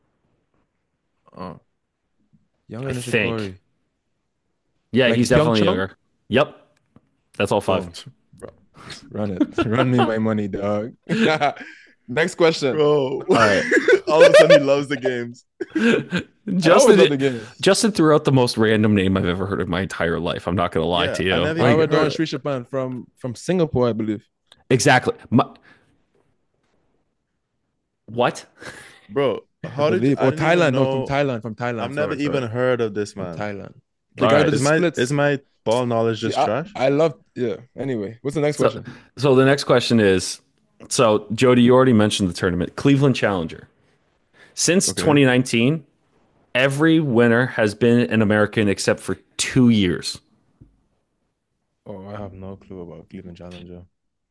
Younger than Nishikori. Yeah, like he's definitely younger. Yep. That's all 5. Bro. Run it. Run me my money, dog. Next question. Bro. All right. All of a sudden he loves the games. Justin threw out the most random name I've ever heard in my entire life. I'm not going to lie to you. Paradon Sri Shapan from Singapore, I believe. Exactly. What? Bro, how did you... Thailand. No, from Thailand. I've never even heard of this man. Thailand. Is my ball knowledge just trash? I love... Yeah. Anyway, what's the next question? So the next question is... So, Jody, you already mentioned the tournament. Cleveland Challenger. Since 2019, every winner has been an American except for 2 years. Oh, I have no clue about Cleveland Challenger.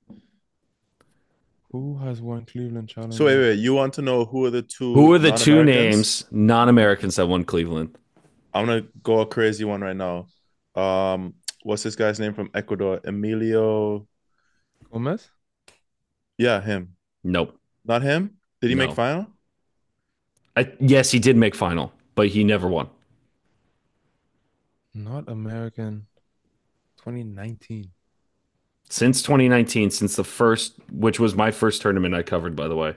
Who has won Cleveland Challenger? So wait. You want to know who are the two? Who are the two names non-Americans that won Cleveland? I'm gonna go a crazy one right now. What's this guy's name from Ecuador? Emilio Gomez? Yeah, him. Nope. Not him? Did he make final? Yes, he did make final, but he never won. Not American. 2019. Since 2019, since the first, which was my first tournament I covered, by the way.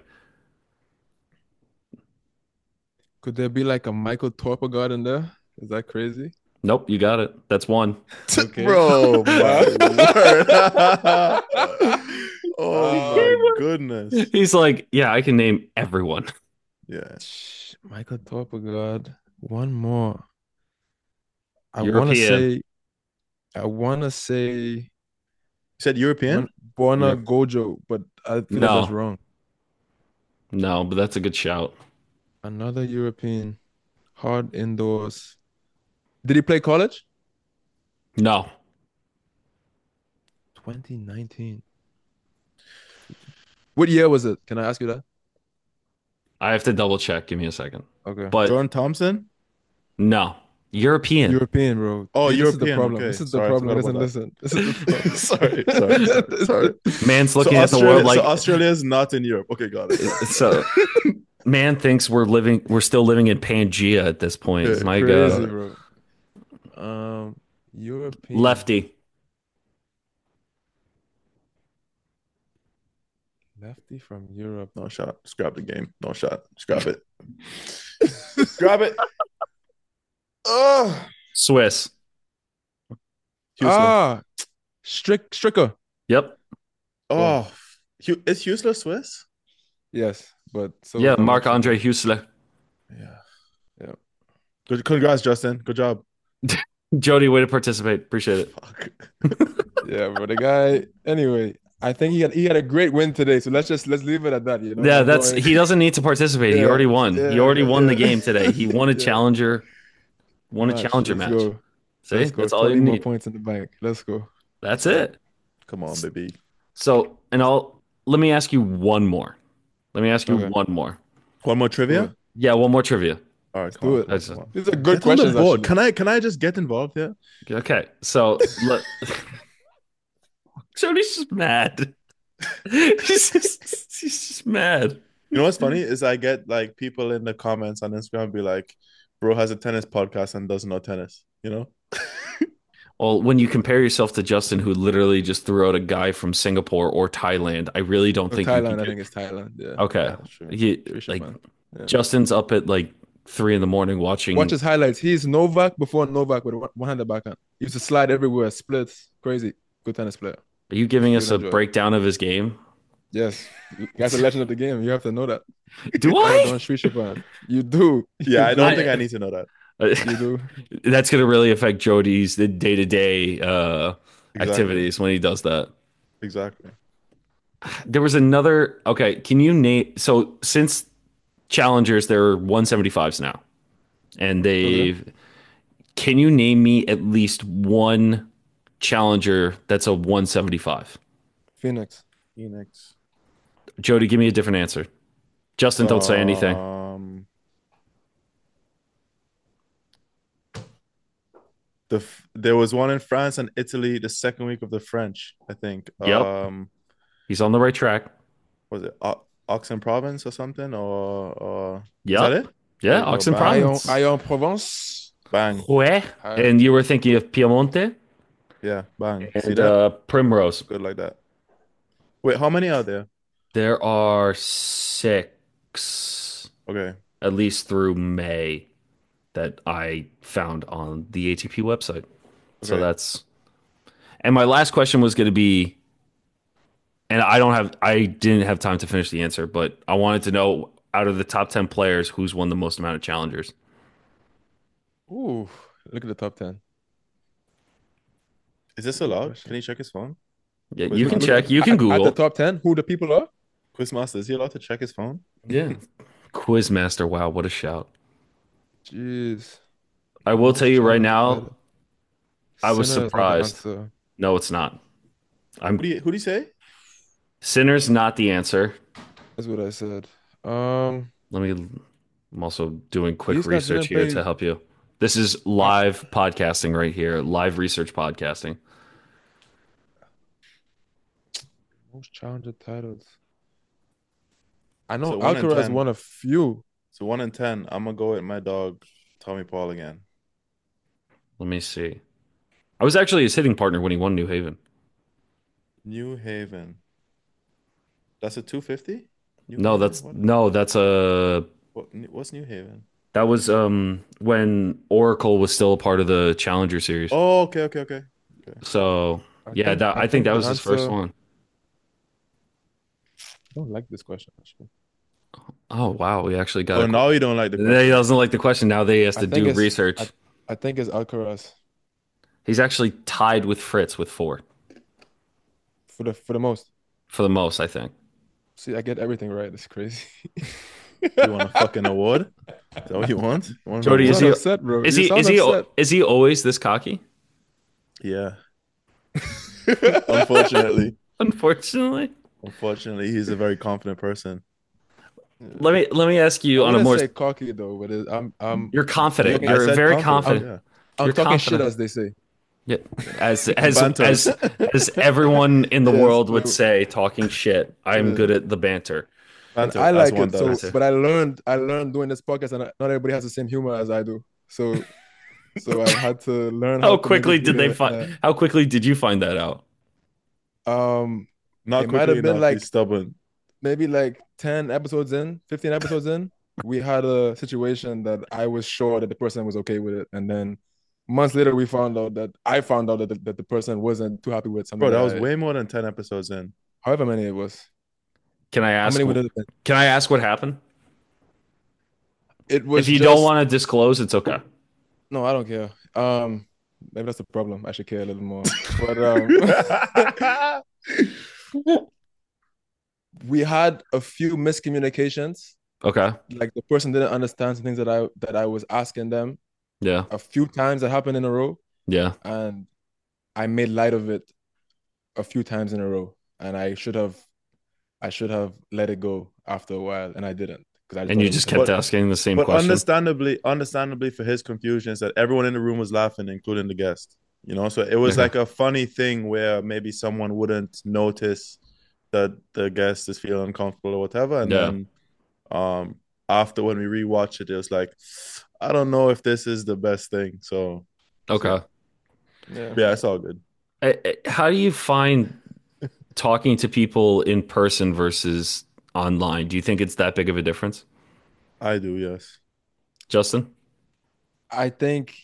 Could there be like a Michael Torpegard in there? Is that crazy? Nope, you got it. That's one. Okay. Bro, my word. Oh my goodness. He's like, yeah, I can name everyone. Yeah. Michael Torpegard. One more. I want to say. You said European? Borna Gojo, but I feel like that's wrong. No, but that's a good shout. Another European. Hard indoors. Did he play college? No. 2019. What year was it? Can I ask you that? I have to double check. Give me a second. Okay. But Jordan Thompson? No. European, bro. Oh, this European. Is the problem. Okay. This is the problem. Listen. This is the problem. Sorry. Man's looking at the world like so Australia is not in Europe. Okay, got it. So man thinks we're still living in Pangea at this point. Yeah, my crazy, God. Bro. European. Lefty from Europe. No shot. Scrap the game. No shot. Scrap it. Scrap it. Swiss. Stricker. Yep. Oh, is Huesler Swiss? Yes, but Marc-Andre Huesler. Yeah. Good. Congrats, Justin. Good job. Jody, way to participate. Appreciate it. Fuck. Yeah, but the guy. Anyway, I think he had a great win today. So let's leave it at that. You know? Yeah, he doesn't need to participate. He already won. He already won the game today. He won a challenger. Won a challenger match. Go. See, that's all you need. More points in the bank. Let's go. That's it. Come on, baby. So, let me ask you one more. One more. One more trivia? Yeah, one more trivia. All right, come on. These are good questions. Can I just get involved here? Okay, so Jody's just mad. He's just mad. You know what's funny is I get like people in the comments on Instagram be like, "Bro has a tennis podcast and doesn't know tennis." You know. Well, when you compare yourself to Justin, who literally just threw out a guy from Singapore or Thailand, I really don't think Thailand. I think it's Thailand. Yeah. Okay. Yeah, Justin's up at like 3 a.m. watching. Watch his highlights. He's Novak before Novak with one-handed backhand. He used to slide everywhere, splits, crazy, good tennis player. Are you giving us a breakdown of his game? Yes, you guys are legend of the game. You have to know that. Do I? You do. Yeah, I don't think I need to know that. You do. That's going to really affect Jody's day-to-day activities when he does that. Exactly. There was another. Okay, can you name? So since challengers, there are 175s now, and they've. Okay. Can you name me at least one challenger that's a 175? Phoenix. Jody, give me a different answer. Justin, don't say anything. There was one in France and Italy the second week of the French, I think. Yep. He's on the right track. Was it Aix-en-Provence or something? Or yep. Is that it? Yeah, Aix-en-Provence. Aix-en-Provence. Bang. Ouais. And you were thinking of Piemonte? Yeah, bang. And see that? Primrose. Good like that. Wait, how many are there? There are 6. Okay. At least through May that I found on the ATP website. Okay. So that's. And my last question was going to be, and I didn't have time to finish the answer, but I wanted to know out of the top 10 players, who's won the most amount of challengers. Ooh, look at the top 10. Is this allowed? Can you check his phone? Yeah, you can check. You can Google. At the top 10, who the people are? Quizmaster, is he allowed to check his phone? Yeah. Quizmaster, wow, what a shout. Jeez. I will tell you right now, I was surprised. No, it's not. Who do you say? Sinner's not the answer. That's what I said. I'm also doing quick research here to help you. This is live podcasting right here, live research podcasting. Most challenger titles. I know Alcaraz won a few. So 1 in 10. I'm gonna go with my dog, Tommy Paul again. Let me see. I was actually his hitting partner when he won New Haven. New Haven. That's a 250? That's a. What's New Haven? That was when Oracle was still a part of the Challenger series. Oh, okay. So I think that was his first one. I don't like this question actually. Oh wow, we actually got. Oh, now you don't like the question. He doesn't like the question. Now they has to do research. I think it's Alcaraz. He's actually tied with Fritz with 4. For the most. For the most, I think. See, I get everything right. It's crazy. You want a fucking award? Is that what you want? Jody, is he upset, bro? Is he always this cocky? Yeah. Unfortunately. Unfortunately, he's a very confident person. Let me ask you on a more. Say cocky though, but You're confident. You're very confident. I'm talking shit, as they say. Yeah, as everyone in the world would say, talking shit. I'm good at the banter. I like it. But I learned doing this podcast, and not everybody has the same humor as I do. So I had to learn. How quickly did they find? How quickly did you find that out? Not might have been like stubborn. Maybe like 10 episodes in, 15 episodes in, we had a situation that I was sure that the person was okay with it, and then months later I found out that the person wasn't too happy with something. Bro, that was way more than 10 episodes in. However many it was. Can I ask? Can I ask what happened? It was. If you don't want to disclose, it's okay. No, I don't care. Maybe that's the problem. I should care a little more. But we had a few miscommunications. Okay. Like the person didn't understand some things that I was asking them. Yeah. A few times that happened in a row. Yeah. And I made light of it a few times in a row, and I should have let it go after a while, and I didn't. And you just kept asking the same question. Understandably for his confusion is that everyone in the room was laughing, including the guest. You know, so it was like a funny thing where maybe someone wouldn't notice that the guest is feeling uncomfortable or whatever. And then after when we rewatched it, it was like, I don't know if this is the best thing. So okay. Yeah, it's all good. How do you find talking to people in person versus online? Do you think it's that big of a difference? I do, yes. Justin? I think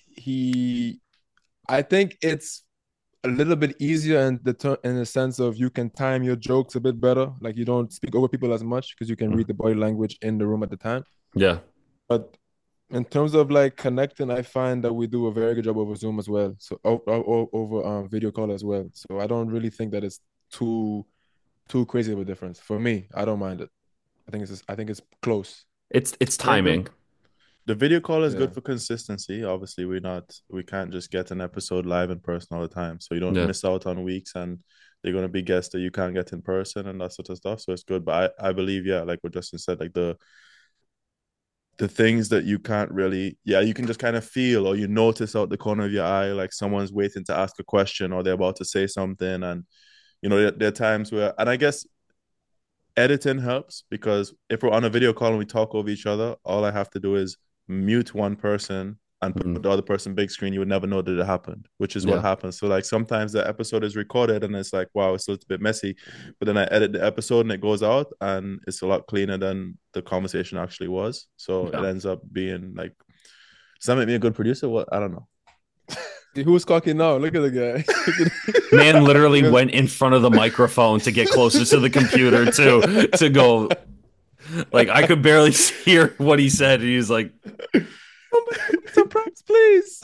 it's a little bit easier in the sense of you can time your jokes a bit better. Like you don't speak over people as much because you can read the body language in the room at the time. Yeah. But in terms of like connecting, I find that we do a very good job over Zoom as well. So over video call as well. So I don't really think that it's too too crazy of a difference. For me, I don't mind it. I think it's close. It's timing. The video call is good for consistency. Obviously, we can't just get an episode live in person all the time. So you don't miss out on weeks, and they're gonna be guests that you can't get in person and that sort of stuff. So it's good. But I believe, like what Justin said, like the things that you can't really, you can just kind of feel or you notice out the corner of your eye, like someone's waiting to ask a question or they're about to say something. And there are times where, and I guess editing helps, because if we're on a video call and we talk over each other, all I have to do is mute one person and put the other person big screen. You would never know that it happened, which is what happens. So like sometimes the episode is recorded and it's like, wow, it's a little bit messy, but then I edit the episode and it goes out and it's a lot cleaner than the conversation actually was. So it ends up being like, does that make me a good producer? What? I don't know. Who's talking now? Look at the guy. Man literally went in front of the microphone to get closer to the computer to go. Like I could barely hear what he said. And he was like, some props, please.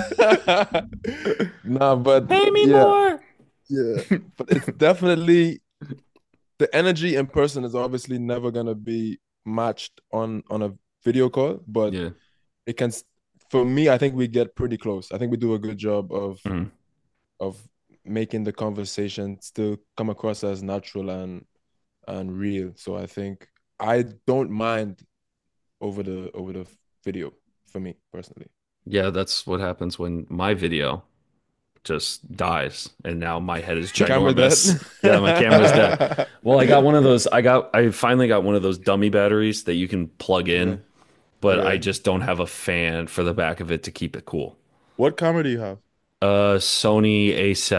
Nah, but pay me more. Yeah, but it's definitely the energy in person is obviously never gonna be matched on a video call, but it can. For me, I think we get pretty close. I think we do a good job of making the conversation still come across as natural and real. So I think I don't mind over the video for me personally. Yeah, that's what happens when my video just dies and now my head is ginormous. Yeah, my camera's dead. Well, I finally got one of those dummy batteries that you can plug in, but I just don't have a fan for the back of it to keep it cool. What camera do you have? Sony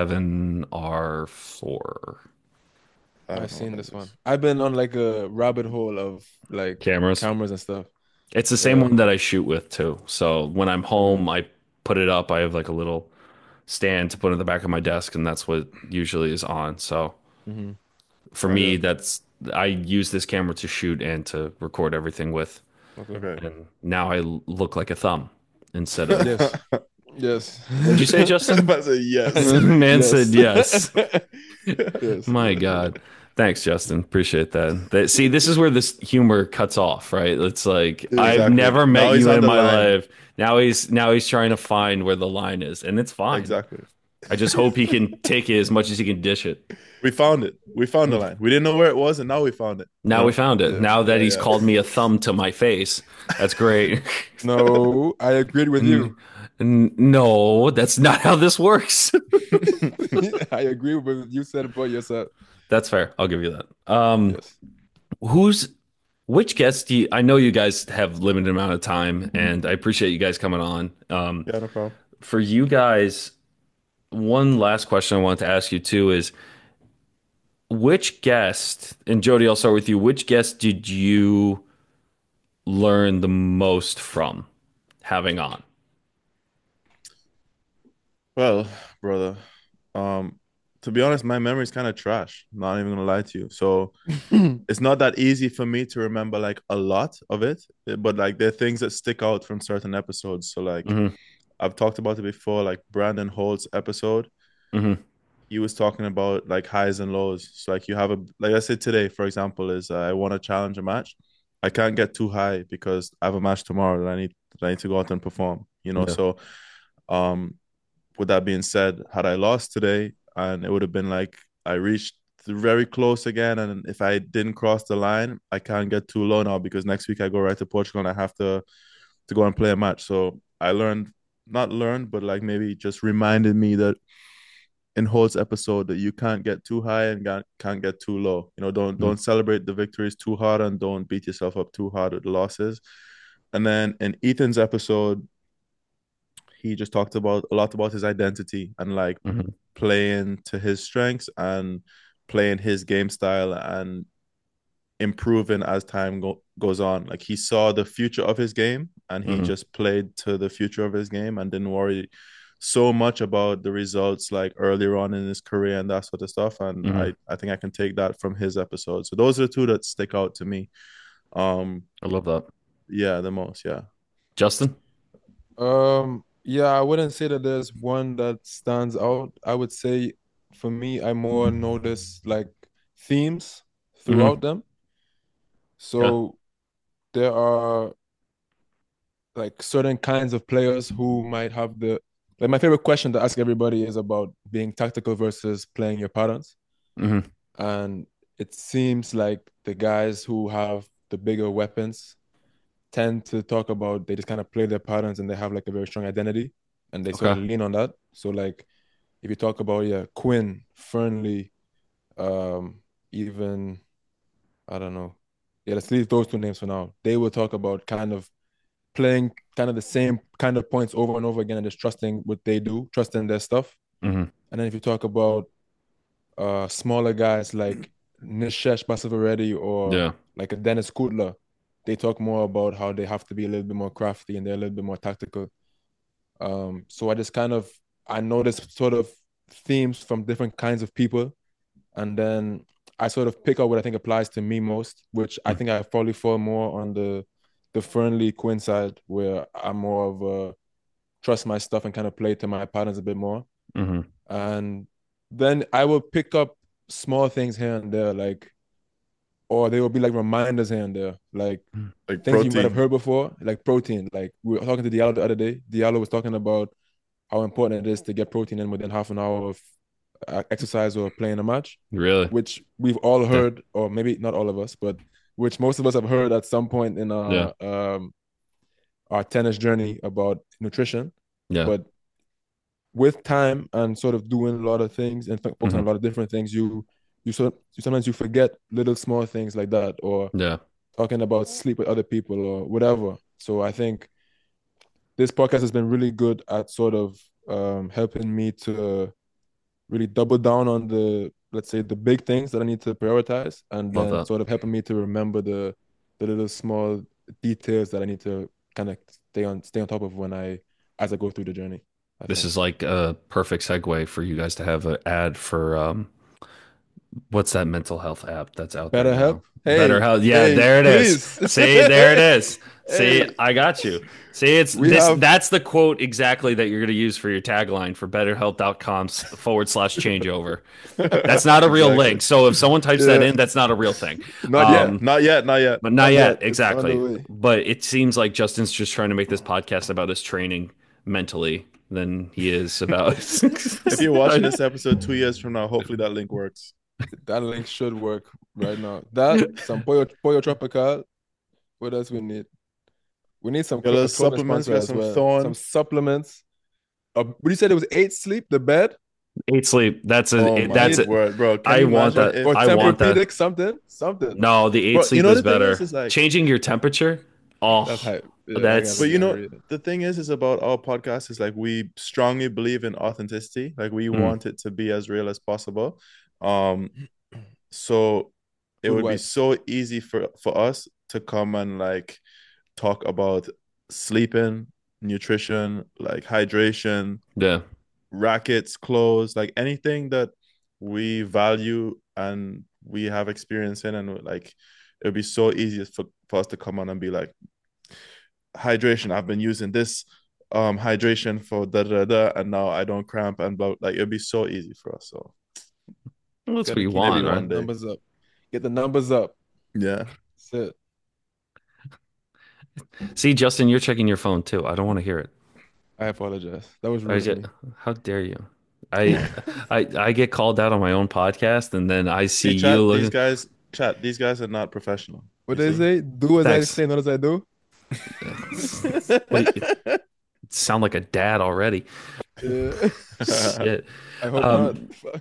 A7R4. I've seen this one. I've been on like a rabbit hole of like cameras and stuff. It's the same one that I shoot with too. So when I'm home, I put it up. I have like a little stand to put in the back of my desk, and that's what usually is on. So for me, I use this camera to shoot and to record everything with. Okay. And now I look like a thumb instead of Yes. What'd you say, Justin? I said yes. Man said yes. My God. Thanks, Justin. Appreciate that. See, this is where this humor cuts off, right? It's like I've never met you in my life. Now he's trying to find where the line is, and it's fine. Exactly. I just hope he can take it as much as he can dish it. We found it. We found the line. We didn't know where it was, and now we found it. Now we found it. Now that he's called me a thumb to my face, that's great. No, I agreed with you. No, that's not how this works. I agree with what you said about yourself. That's fair. I'll give you that. Which guests do you, I know you guys have limited amount of time, and I appreciate you guys coming on. No problem. For you guys, one last question I wanted to ask you too is, which guest, and Jody, I'll start with you. Which guest did you learn the most from having on? Well, brother, to be honest, my memory is kind of trash. Not even gonna lie to you. So it's not that easy for me to remember like a lot of it, but like there are things that stick out from certain episodes. So like I've talked about it before, like Brandon Holt's episode. He was talking about like highs and lows. So like you have like I said today, for example, is I want to challenge a match. I can't get too high because I have a match tomorrow that I need to go out and perform. So with that being said, had I lost today, and it would have been like I reached very close again, and if I didn't cross the line, I can't get too low now because next week I go right to Portugal and I have to go and play a match. So I not learned, but like maybe just reminded me that in Holt's episode that you can't get too high and can't get too low. Don't celebrate the victories too hard and don't beat yourself up too hard with the losses. And then in Ethan's episode, he just talked a lot about his identity and like playing to his strengths and playing his game style and improving as time goes on. Like he saw the future of his game and he just played to the future of his game and didn't worry so much about the results like earlier on in his career and that sort of stuff. And I think I can take that from his episode. So those are the two that stick out to me. I love that. Yeah, the most. Yeah. Justin? Yeah, I wouldn't say that there's one that stands out. I would say for me, I more notice like themes throughout them. So there are like certain kinds of players who might have like my favorite question to ask everybody is about being tactical versus playing your patterns. And it seems like the guys who have the bigger weapons tend to talk about they just kind of play their patterns and they have like a very strong identity and they sort of lean on that. So like if you talk about Quinn, Fernley, even I don't know. Yeah, let's leave those two names for now. They will talk about kind of playing kind of the same kind of points over and over again and just trusting what they do, trusting their stuff. And then if you talk about smaller guys like Nishesh Basavareddy or like a Dennis Kudla, they talk more about how they have to be a little bit more crafty and they're a little bit more tactical. So I notice sort of themes from different kinds of people. And then I sort of pick out what I think applies to me most, which I think I probably fall more on the Fernley Quinn side, where I'm more of a trust my stuff and kind of play to my patterns a bit more. And then I will pick up small things here and there, or they will be like reminders here and there, like things protein. You might have heard before, like protein. Like we were talking to Diallo the other day. Diallo was talking about how important it is to get protein in within half an hour of exercise or playing a match. Really? Which we've all heard, or maybe not all of us, but which most of us have heard at some point in our tennis journey about nutrition. But with time and sort of doing a lot of things and focusing on a lot of different things, you sometimes you forget little small things like that, or talking about sleep with other people or whatever. So I think this podcast has been really good at sort of helping me to really double down on let's say the big things that I need to prioritize, and then sort of helping me to remember the little small details that I need to kind of stay on top of as I go through the journey. This is like a perfect segue for you guys to have an ad for what's that mental health app that's out there? BetterHelp. BetterHelp. Yeah, there it is. See, there it is. See, I got you. See, that's the quote exactly that you're going to use for your tagline for betterhelp.com/changeover. That's not a real link. So if someone types that in, that's not a real thing. Not yet. But not yet, exactly. But it seems like Justin's just trying to make this podcast about his training mentally than he is about. If you're watching this episode 2 years from now, hopefully that link works. That link should work right now. Some Pollo Tropical. What else we need? We need some supplements, some supplements. But you said it was 8 sleep, the bed? 8 sleep. That's it. Word, bro. I want that. I want that. Something. No, the 8 sleep is better. Changing your temperature. Oh, that's hype. But the thing is about our podcast is like we strongly believe in authenticity. Like we want it to be as real as possible. So it would be so easy for us to come and like talk about sleeping, nutrition, like hydration, rackets, clothes, like anything that we value and we have experience in, and like it would be so easy for us to come on and be like, hydration, I've been using this hydration for and now I don't cramp, and like it'd be so easy for us. So that's what you want, right? Numbers up. Get the numbers up. Yeah. That's it. See, Justin, you're checking your phone too. I don't want to hear it. I apologize. That was rude. How dare you? I get called out on my own podcast, and then I see you looking. These guys are not professional. What they say? Do as I say, not as I do. Wait, sound like a dad already. Yeah. Shit. I hope not.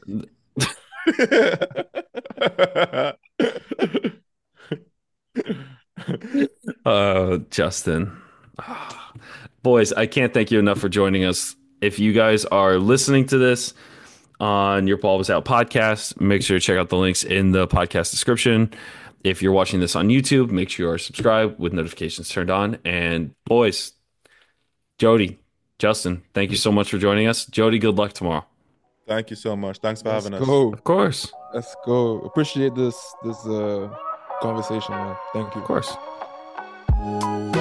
Justin. Boys, I can't thank you enough for joining us. If you guys are listening to this on your Ball Was Out podcast, make sure to check out the links in the podcast description. If you're watching this on YouTube, make sure you are subscribed with notifications turned on. And boys, Jody, Justin, thank you so much for joining us. Jody, good luck tomorrow. Thank you so much. Thanks for having us. Of course. Let's go. Appreciate this conversation, man. Thank you. Of course.